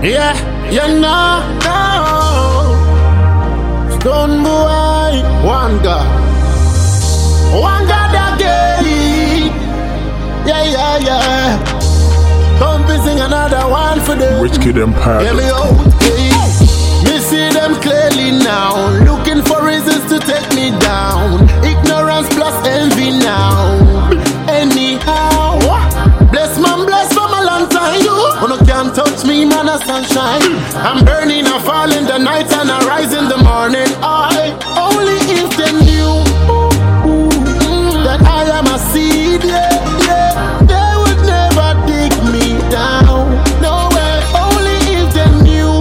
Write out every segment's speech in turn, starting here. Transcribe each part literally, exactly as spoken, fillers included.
Yeah, you know, no. Stone boy, one God, one God again. Yeah, yeah, yeah. Come be sing another one for them. Rich Kid Empire. Yeah, me out, yeah. Me see them clearly now, looking for reasons to take me down. Ignorance plus envy now. Anyhow, bless man, bless from a long time. You no can't touch me, man, a sunshine. I'm burning, I fall in the night and I rise in the morning. I only if they knew that I am a seed. Yeah, yeah. They would never dig me down. No way. Only if they knew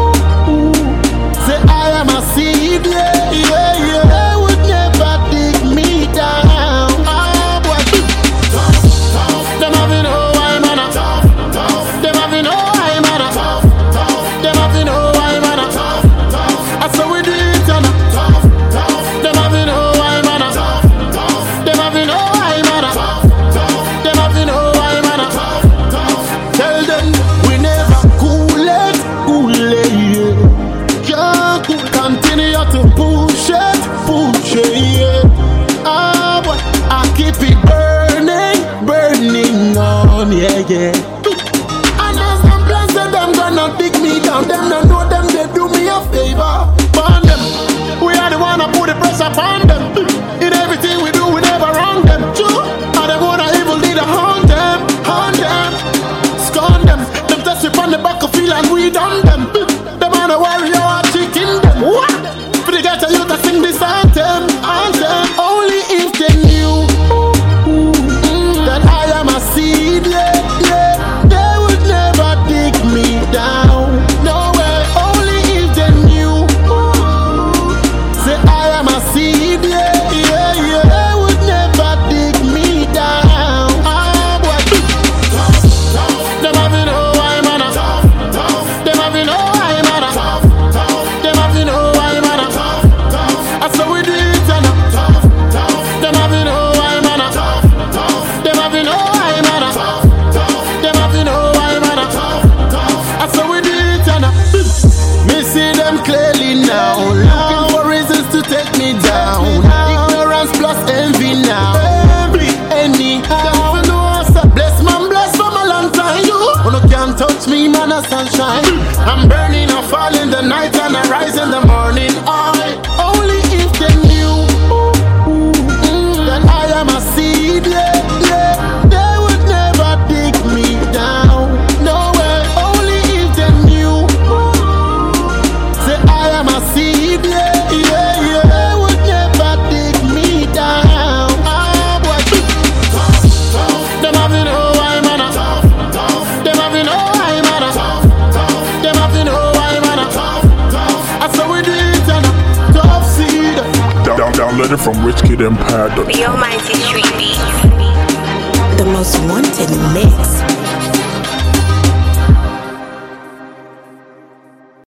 say I am a seed. Yeah, yeah, yeah. They would never dig me down. Ah, boy. Them having no I man. Them having no I man. Them having no I man. I saw we do it and them having no I man. Them having no I man. Them having no I man. Tell them we never cool it, cool it. Yeah, can't continue to push it, push it. Yeah. Ah, boy, I keep it burning, burning on. Yeah, yeah. And as I'm blessed, them gonna dig me down. Them don't know them, they do me a favor. Burn them. We are the one that put the pressure upon them. In everything we do, we never wrong them. True. And them wanna evil leader haunt them, haunt them, scorn them. Them test upon the back of field and we done them. Them on a warrior are chicken them. What? For the guys you to sing this anthem, anthem. Only if they knew that I am a seed. Yeah, yeah. They would never dig me down. No way. Only if they knew say I am a seed. Yeah, yeah, yeah. They would never dig me down. Ah, boy. Them having no I man. Them having no I man. Them having no I man. I saw we do it and them having no I man. Them having no I man. Them having no I man. I saw we do it and me see them clearly now, looking for reasons to take me down. Ignorance plus envy now. Anyhow, bless man, bless from a long time. You no can't touch me, man, a sunshine. I'm burning, I fall in the night and I rise in the morning. I only if they knew that I am a seed. Yeah, yeah. They would never dig me down. No way. Only if they knew say I am a seed. Yeah, yeah, yeah. They would never dig me down. Ah, boy. Them having no I man. Them having no I man. Them having no I man. I saw we do it and tough seed. Down, down, downloaded from Rich Kid Empire. The Almighty Street Beats. The most wanted mix.